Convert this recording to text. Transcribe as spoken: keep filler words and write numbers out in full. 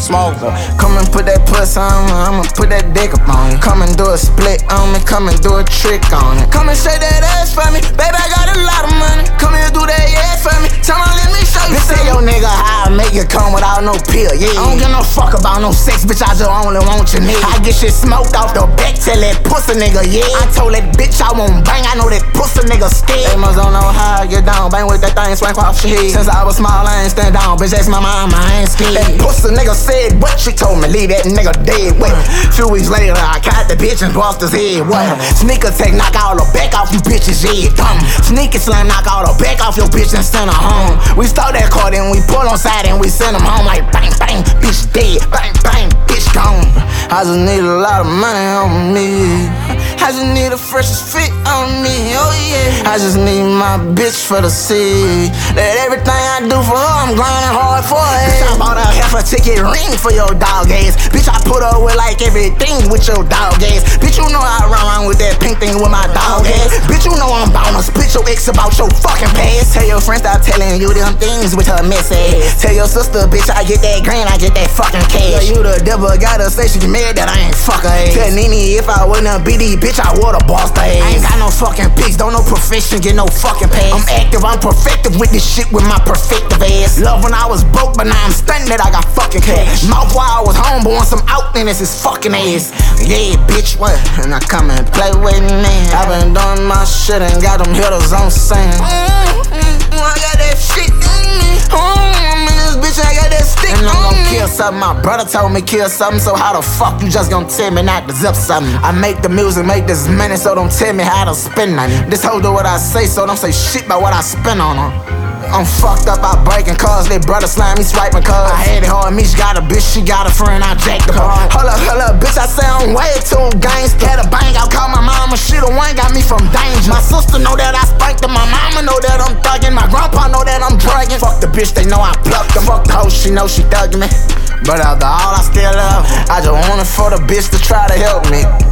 smoke. Come and put that puss on me, I'ma put that dick up on you. Come and do a split on me, come and do a trick on it. Come and shake that ass for me, baby, I got a lot of money. Come here, do that yeah for me, tell me, let me show you. Bitch, say your nigga how I make you come without no pill, yeah. I don't give no fuck about no sex, bitch, I just only want your nigga. I get shit smoked off the back, tell that pussy nigga, yeah. I told that bitch I won't bang, I know that pussy nigga scared. They must don't know how I get down, bang with that thing, swank off your head. Since I was small, I ain't stand down, bitch, that's my mama, I ain't scared. That pussy nigga said what? She told me leave that nigga dead, what? Few weeks later, I caught the bitch and bust his head, what? Sneaker tech, knock all the back off you bitches, yeah, dumb. Sneaker slam, knock all the back off your bitch and send her home. We stole that car, then we pull on side and we send them home like bang, bang, bitch dead, bang, bang, bitch gone. I just need a lot of money on me. I just need the freshest fit on me, oh yeah. I just need my bitch for the city. That everything I do for her, I'm grinding hard for her. Bitch, I bought a half a ticket ring for your dog ass. Bitch, I put up with like everything with your dog ass. Bitch, you know I run around with that pink thing with my dog ass. Bitch, you know I'm bound to split your ex about your fucking past. Tell your friend stop telling you them things with her mess ass. Tell your sister, bitch, I get that green, I get that fucking cash. Yeah, you the devil, gotta say she mad that I ain't fuck her ass. Tell Nene if I wasn't a B D, bitch, I would've bossed her ass. I ain't got no fucking pics, don't no profession, get no fucking pass. I'm active, I'm perfective with this shit with my perfective ass. Love when I was broke, but now I'm stunning that I got fucking cash. Mouth while I was home, but once I'm out, then it's his fucking ass. Yeah, bitch, what? And I come and play with me. I been doing my shit and got them hitters on scene. Mm-hmm, I got that shit in me. Mm-hmm, this bitch, I got that stick. And I'm gon' kill something. My brother told me kill something, so how the fuck you just gon' tell me not to zip something? I make the music, make this money, so don't tell me how to spend on it. This hoe do what I say, so don't say shit about what I spend on her. I'm fucked up, I breaking cars, let brother slime me swiping cars. I had it hard, me, she got a bitch, she got a friend, I jacked the car. Hold up, hold up, bitch, I say I'm way too gangsta. Had a bang, I called my mama, she the one got me from danger. My sister know that I spanked her, my mama know that I'm thugging. My grandpa know that I'm drugging. Fuck the bitch, they know I plucked them. Fuck the hoe, she know she thugging me. But after all, I still love her. I just want it for the bitch to try to help me.